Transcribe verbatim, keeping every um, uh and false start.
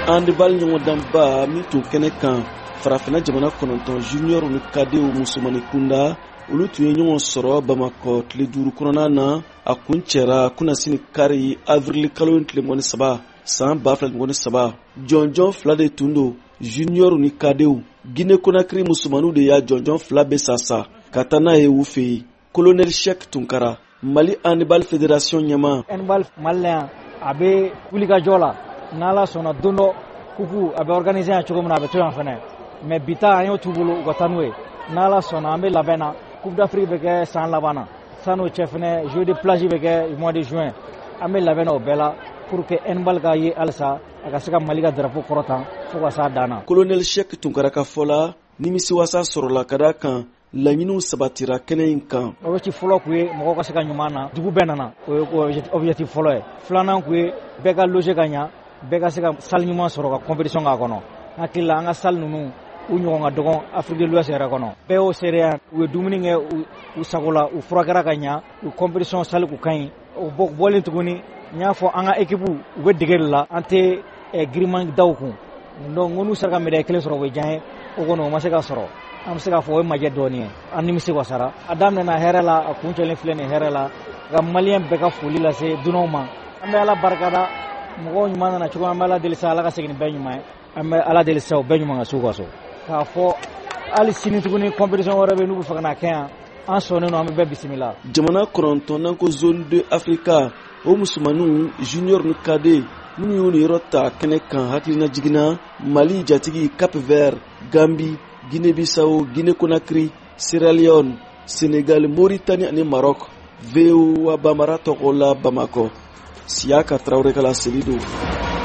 handball ɲɔgɔn danba min tun kɛnɛ kan farafina jamana kɔnɔntɔn junior ni cadet musomani kunda olu tun ye ɲɔgɔn sɔrɔ Bamakɔ tile duuru kɔnɔna na a kun cɛra kunasini kari avril kalo tile mugan ni saba san ba fila mugan ni saba jɔnjɔn fila de tun don junior ni cadet Guinée Conakry musomaniw de y'a jɔnjɔn fila bɛ sasa ka taa n'a ye u fɛ yen colonel Cheikh Tunkara Mali handball fédération ɲɛma handball malien a bɛ wulikajɔ la n'ala sɔnna don dɔ kuku a bɛ organiser yan cogo min na a bɛ to yan fɛnɛ mais bi ta an y'o t'u bolo u ka taa n'o ye n'ala sɔnna an bɛ labɛn na coupe d'Afrique bɛ kɛ san laban na san'o cɛ fɛnɛ jeux de plage bɛ kɛ mois de juin an bɛ labɛn na o bɛɛ la pour que handball ka ye halisa a ka se ka Mali ka drapeau kɔrɔtan fo ka s'a dan na. colonel Cheikh Tunkara ka fɔ la nimisiwasa sɔrɔla ka d'a kan laɲiniw sabatira kɛnɛ in kan. Objectif fɔlɔ kun ye mɔgɔw ka se ka ɲuman na dugu bɛɛ nana o ye objectif fɔlɔ ye filanan kun ye bɛɛ ka loger ka ɲa bɛɛ ka se ka salle ɲuman sɔrɔ ka compétition k'a kɔnɔ hakili la an ka salle ninnu u ɲɔgɔn ka dɔgɔn Afrique de l'Ouest yɛrɛ kɔnɔ bɛɛ y'o seereya u ye dumuni kɛ u sago la u furakɛra ka ɲa u compétition salle kun ka ɲi o bɔlen tuguni n y'a fɔ an ka équipe u bɛ dege de la an tɛ giriman daw kun donc n'u sera ka médaille kelen sɔrɔ o bɛ diya n ye o kɔni o ma se ka sɔrɔ an bɛ se k'a fɔ o ye majɛ dɔɔnin ye an nimisi wasara a daminɛna hɛrɛ la a kuncɛlen filɛ nin hɛrɛ la ka maliyɛn bɛɛ ka foli lase dunanw ma an bɛ ala barikada mɔgɔw ɲuman nana cogo an bɛ ala deli sa ala ka segin bɛɛ ɲuman ye an bɛ ala deli sa o bɛɛ ɲuman ka s'u ka so k'a fɔ hali sini tuguni compétition wɛrɛ bɛ n'u bɛ fɛ ka na kɛ yan an sɔnnen don an bɛ bɛɛ bisimila. jamana kɔnɔntɔn n'an ko zone deux Africa o musomaninw junior ni cadet minnu y'u ni yɔrɔ ta kɛnɛ kan hakilina jiginna Mali jatigi Cap Vert Gambie Guinée-Bissau, Guinée-Conakry, Sierra Leone, Sénégal, Mauritanie ani Maroc. V O A Bamara tɔgɔ la Bamakɔ. Siaka Traoré ka la seli don.